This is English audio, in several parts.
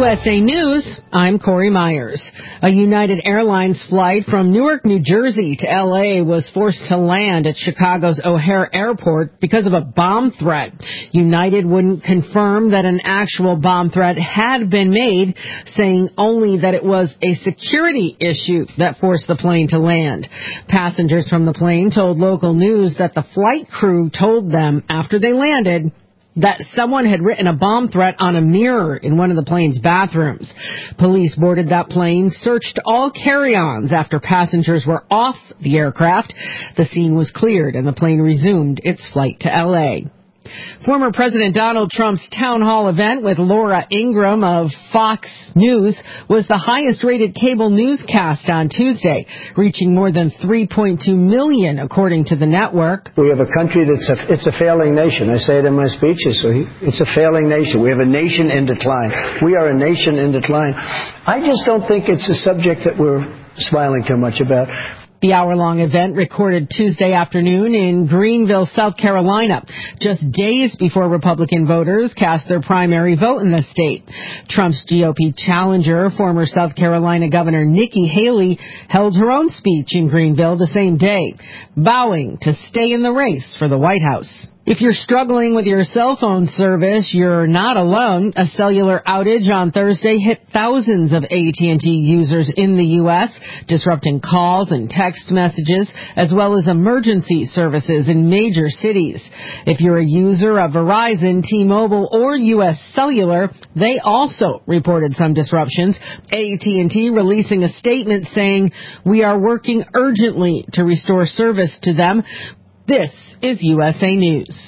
USA News, I'm Corey Myers. A United Airlines flight from Newark, New Jersey to L.A. was forced to land at Chicago's O'Hare Airport because of a bomb threat. United wouldn't confirm that an actual bomb threat had been made, saying only that it was a security issue that forced the plane to land. Passengers from the plane told local news that the flight crew told them after they landed that someone had written a bomb threat on a mirror in one of the plane's bathrooms. Police boarded that plane, searched all carry-ons after passengers were off the aircraft. The scene was cleared and the plane resumed its flight to L.A. Former President Donald Trump's town hall event with Laura Ingraham of Fox News was the highest-rated cable newscast on Tuesday, reaching more than 3.2 million, according to the network. We have a country it's a failing nation. I say it in my speeches. So it's a failing nation. We have a nation in decline. We are a nation in decline. I just don't think it's a subject that we're smiling too much about. The hour-long event recorded Tuesday afternoon in Greenville, South Carolina, just days before Republican voters cast their primary vote in the state. Trump's GOP challenger, former South Carolina Governor Nikki Haley, held her own speech in Greenville the same day, vowing to stay in the race for the White House. If you're struggling with your cell phone service, you're not alone. A cellular outage on Thursday hit thousands of AT&T users in the U.S., disrupting calls and text messages, as well as emergency services in major cities. If you're a user of Verizon, T-Mobile, or U.S. Cellular, they also reported some disruptions. AT&T releasing a statement saying, "We are working urgently to restore service to them." This is USA News.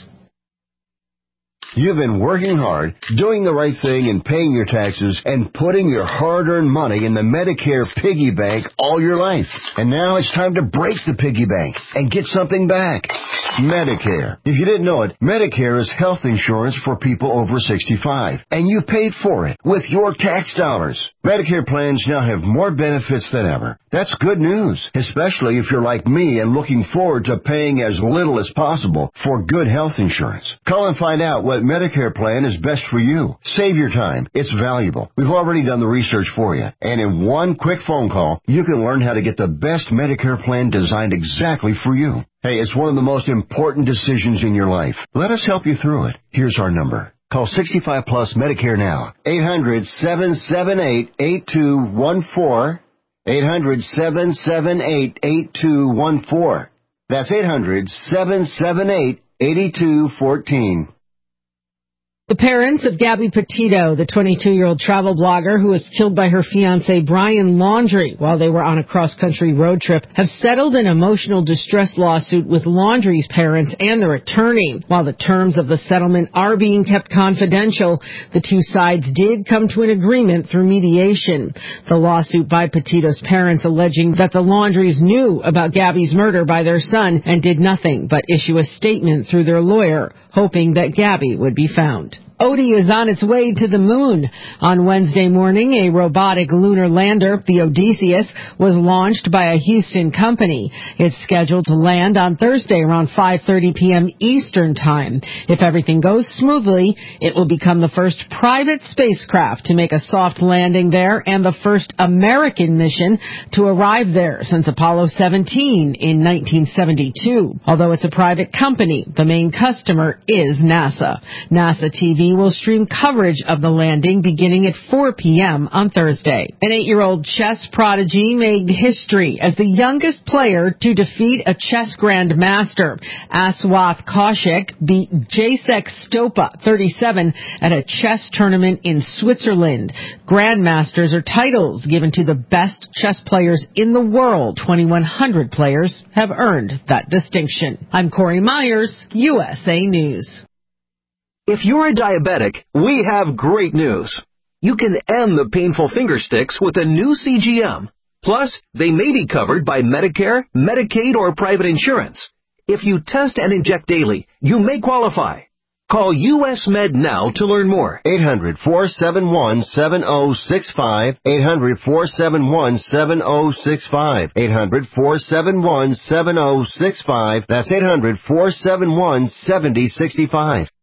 You've been working hard, doing the right thing and paying your taxes and putting your hard-earned money in the Medicare piggy bank all your life. And now it's time to break the piggy bank and get something back. Medicare. If you didn't know it, Medicare is health insurance for people over 65. And you paid for it with your tax dollars. Medicare plans now have more benefits than ever. That's good news, especially if you're like me and looking forward to paying as little as possible for good health insurance. Call and find out what Medicare plan is best for you. Save your time. It's valuable. We've already done the research for you. And in one quick phone call, you can learn how to get the best Medicare plan designed exactly for you. Hey, it's one of the most important decisions in your life. Let us help you through it. Here's our number. Call 65 Plus Medicare now. 800-778-8214. 800-778-8214. That's 800-778-8214. The parents of Gabby Petito, the 22-year-old travel blogger who was killed by her fiancé Brian Laundrie while they were on a cross-country road trip, have settled an emotional distress lawsuit with Laundrie's parents and their attorney. While the terms of the settlement are being kept confidential, the two sides did come to an agreement through mediation. The lawsuit by Petito's parents alleging that the Laundries knew about Gabby's murder by their son and did nothing but issue a statement through their lawyer, hoping that Gabby would be found. Odie is on its way to the moon. On Wednesday morning, a robotic lunar lander, the Odysseus, was launched by a Houston company. It's scheduled to land on Thursday around 5:30 p.m. Eastern Time. If everything goes smoothly, it will become the first private spacecraft to make a soft landing there and the first American mission to arrive there since Apollo 17 in 1972. Although it's a private company, the main customer is NASA. NASA TV will stream coverage of the landing beginning at 4 p.m. on Thursday. An 8-year-old chess prodigy made history as the youngest player to defeat a chess grandmaster. Aswath Kaushik beat Jacek Stopa, 37, at a chess tournament in Switzerland. Grandmasters are titles given to the best chess players in the world. 2,100 players have earned that distinction. I'm Corey Myers, USA News. If you're a diabetic, we have great news. You can end the painful finger sticks with a new CGM. Plus, they may be covered by Medicare, Medicaid, or private insurance. If you test and inject daily, you may qualify. Call US Med now to learn more. 800-471-7065. 800-471-7065. 800-471-7065. That's 800-471-7065.